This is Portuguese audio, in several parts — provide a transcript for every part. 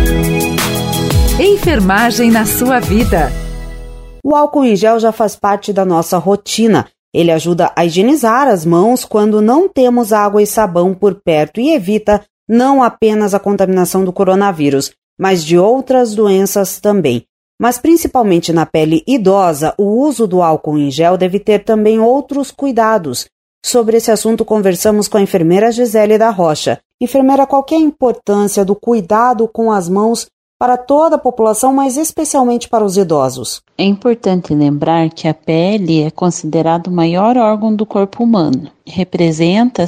Enfermagem na sua vida. O álcool em gel já faz parte da nossa rotina. Ele ajuda a higienizar as mãos quando não temos água e sabão por perto e evita não apenas a contaminação do coronavírus, mas de outras doenças também. Mas principalmente na pele idosa, o uso do álcool em gel deve ter também outros cuidados. Sobre esse assunto conversamos com a enfermeira Gisele da Rocha. Enfermeira, qual que é a importância do cuidado com as mãos para toda a população, mas especialmente para os idosos? É importante lembrar que a pele é considerado o maior órgão do corpo humano. Representa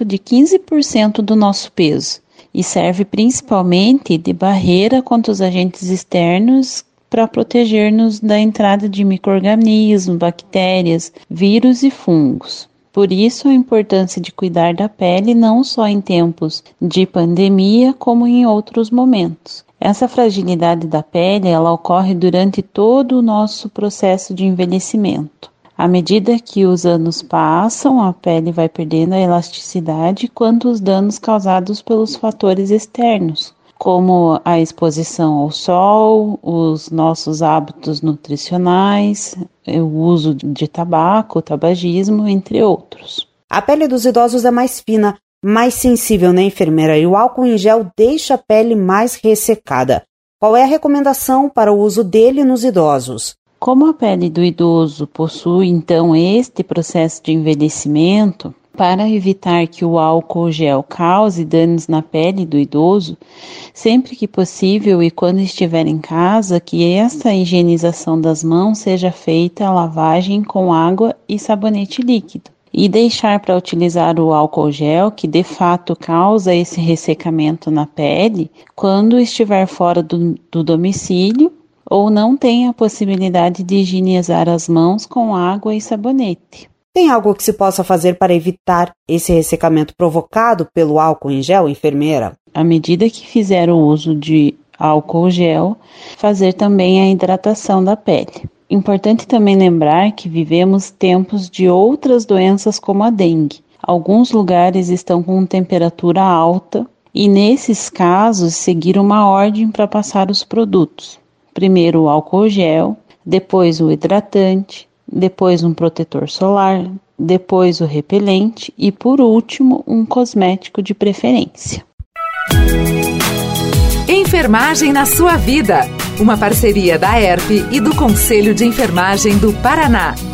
15% do nosso peso e serve principalmente de barreira contra os agentes externos para proteger-nos da entrada de micro-organismos, bactérias, vírus e fungos. Por isso, a importância de cuidar da pele não só em tempos de pandemia, como em outros momentos. Essa fragilidade da pele, ela ocorre durante todo o nosso processo de envelhecimento. À medida que os anos passam, a pele vai perdendo a elasticidade quanto os danos causados pelos fatores externos, como a exposição ao sol, os nossos hábitos nutricionais, o uso de tabaco, o tabagismo, entre outros. A pele dos idosos é mais fina, mais sensível, né, enfermeira? E o álcool em gel deixa a pele mais ressecada. Qual é a recomendação para o uso dele nos idosos? Como a pele do idoso possui, então, este processo de envelhecimento, para evitar que o álcool gel cause danos na pele do idoso, sempre que possível e quando estiver em casa, que essa higienização das mãos seja feita a lavagem com água e sabonete líquido. E deixar para utilizar o álcool gel, que de fato causa esse ressecamento na pele, quando estiver fora do domicílio ou não tem a possibilidade de higienizar as mãos com água e sabonete. Tem algo que se possa fazer para evitar esse ressecamento provocado pelo álcool em gel, enfermeira? À medida que fizer o uso de álcool gel, fazer também a hidratação da pele. Importante também lembrar que vivemos tempos de outras doenças como a dengue. Alguns lugares estão com temperatura alta e, nesses casos, seguir uma ordem para passar os produtos. Primeiro o álcool gel, depois o hidratante, depois um protetor solar, depois o repelente e, por último, um cosmético de preferência. Enfermagem na sua vida. Uma parceria da ERP e do Conselho de Enfermagem do Paraná.